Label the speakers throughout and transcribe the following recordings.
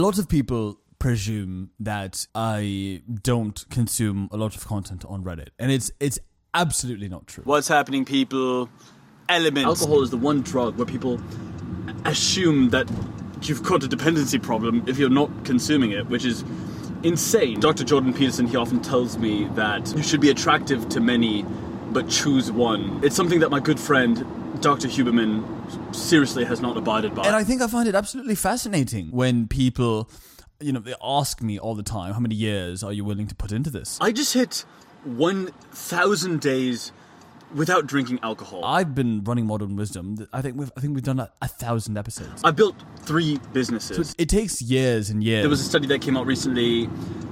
Speaker 1: A lot of people presume that I don't consume a lot of content on Reddit, and it's absolutely not true.
Speaker 2: What's happening, people? Elements. Alcohol is the one drug where people assume that you've got a dependency problem if you're not consuming it, which is insane. Dr. Jordan Peterson, he often tells me that you should be attractive to many, but choose one. It's something that my good friend, Dr. Huberman, seriously has not abided by.
Speaker 1: And I think I find it absolutely fascinating when people, they ask me all the time, how many years are you willing to put into this?
Speaker 2: I just hit 1,000 days without drinking alcohol.
Speaker 1: I've been running Modern Wisdom. I think we've done 1,000 episodes.
Speaker 2: I built 3 businesses.
Speaker 1: So it takes years and years.
Speaker 2: There was a study that came out recently.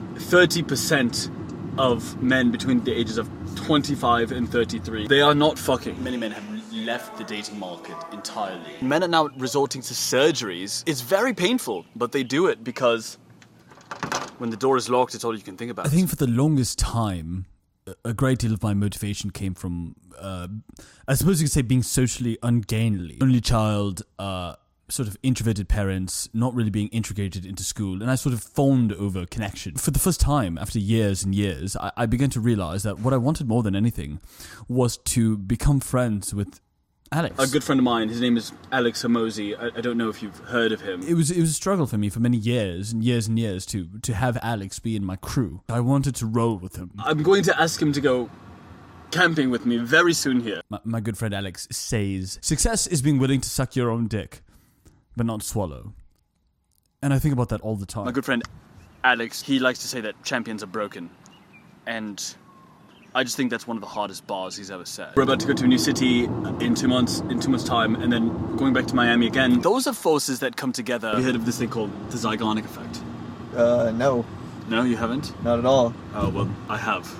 Speaker 2: 30% of men between the ages of 25 and 33, they are not fucking. Many men have left the dating market entirely. Men are now resorting to surgeries. It's very painful, but they do it because when the door is locked, it's all you can think about.
Speaker 1: I think for the longest time, a great deal of my motivation came from, I suppose you could say, being socially ungainly. Only child, sort of introverted parents, not really being integrated into school, and I sort of fawned over connection. For the first time, after years and years, I began to realize that what I wanted more than anything was to become friends with Alex.
Speaker 2: A good friend of mine, his name is Alex Hormozi. I don't know if you've heard of him.
Speaker 1: It was a struggle for me for many years and years and years to have Alex be in my crew. I wanted to roll with him.
Speaker 2: I'm going to ask him to go camping with me very soon here.
Speaker 1: My good friend Alex says, success is being willing to suck your own dick, but not swallow. And I think about that all the time.
Speaker 2: My good friend Alex, he likes to say that champions are broken. And I just think that's one of the hardest bars he's ever said. We're about to go to a new city in 2 months time, and then going back to Miami again. Those are forces that come together. Have you heard of this thing called the Zeigarnik effect?
Speaker 3: No.
Speaker 2: No, you haven't?
Speaker 3: Not at all.
Speaker 2: Oh, well, I have.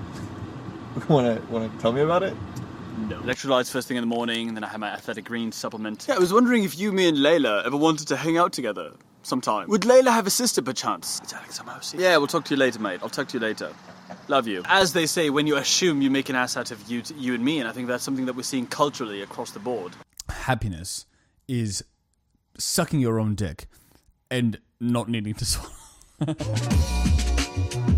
Speaker 3: Want to tell me about it?
Speaker 2: No. Electrolytes first thing in the morning, and then I have my Athletic Greens supplement. Yeah, I was wondering if you, me, and Layla ever wanted to hang out together sometime. Would Layla have a sister, perchance? It's Alex Hormozi. Yeah, we'll talk to you later, mate. I'll talk to you later. Love you. As they say, when you assume, you make an ass out of you and me, and I think that's something that we're seeing culturally across the board.
Speaker 1: Happiness is sucking your own dick and not needing to swallow.